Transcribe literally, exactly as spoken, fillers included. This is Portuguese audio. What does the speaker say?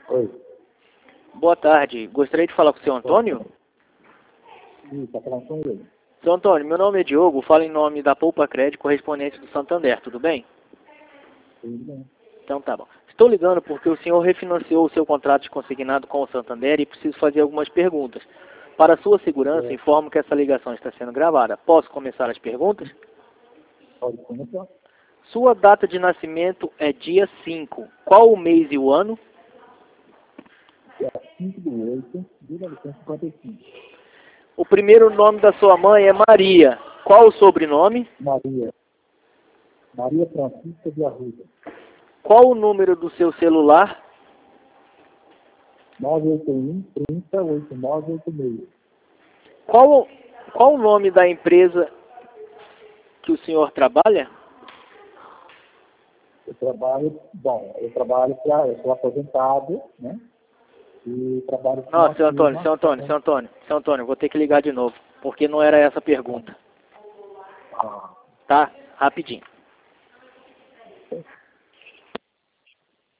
Oi. Boa tarde. Gostaria de falar com o seu Antônio? Sim, está falando com ele. Seu Antônio, meu nome é Diogo, falo em nome da Poupa Crédito, correspondente do Santander, tudo bem? Tudo bem. Então tá bom. Estou ligando porque o senhor refinanciou o seu contrato de consignado com o Santander e preciso fazer algumas perguntas. Para sua segurança, É. informo que essa ligação está sendo gravada. Posso começar as perguntas? Pode começar. Sua data de nascimento é dia cinco. Qual o mês e o ano? Dia cinco de oito de mil novecentos e cinquenta e cinco. O primeiro nome da sua mãe é Maria. Qual o sobrenome? Maria. Maria Francisca de Arruda. Qual o número do seu celular? nove oito um, trinta, oitenta e nove oitenta e seis. Qual, qual o nome da empresa que o senhor trabalha? Eu trabalho, bom, eu trabalho para, eu sou aposentado, né? E trabalho com Não, uma seu Antônio, firma. seu Antônio, seu Antônio, seu Antônio, vou ter que ligar de novo, porque não era essa a pergunta. Ah, Tá? Rapidinho.